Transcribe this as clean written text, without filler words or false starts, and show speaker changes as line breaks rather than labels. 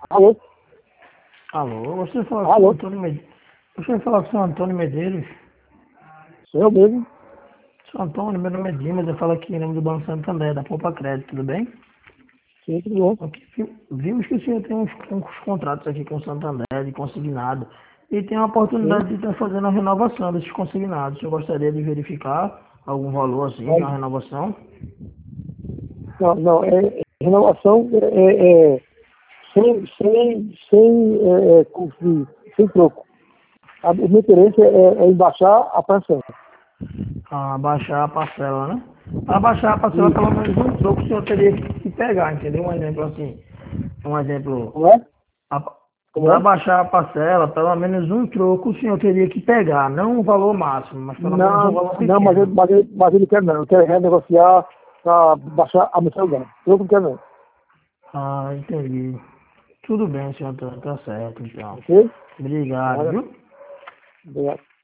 Alô?
Alô, você fala com o
Alô?
Antônio Medeiros. Você fala com o Antônio Medeiros.
Sou eu mesmo?
Sou Antônio, meu nome é Dimas, eu falo aqui em nome do Banco Santander, da Poupa Crédito, tudo bem?
Sim, tudo bom.
Aqui, vimos que o senhor tem uns contratos aqui com o Santander, de consignado, e tem a
Sim.
oportunidade de estar fazendo a renovação desses consignados. Eu gostaria de verificar algum valor assim
Olha,
na renovação.
não, renovação sem custo, sem troco. O meu interesse é em baixar a pressão.
A baixar a parcela, né? Para baixar a parcela,
Isso.
pelo menos um troco o senhor teria que pegar, entendeu? Um exemplo assim, um exemplo.
Como é? Como
Para
é?
baixar a parcela, pelo menos um troco o senhor teria que pegar, não um valor máximo, mas pelo menos um valor
Não,
pequeno.
mas eu não quero não. Eu quero renegociar para baixar a mensalidade. Eu não quero não.
Ah, entendi. Tudo bem, senhor Antônio, tá certo, então.
Ok?
Obrigado,
Nada.
viu?
Obrigado.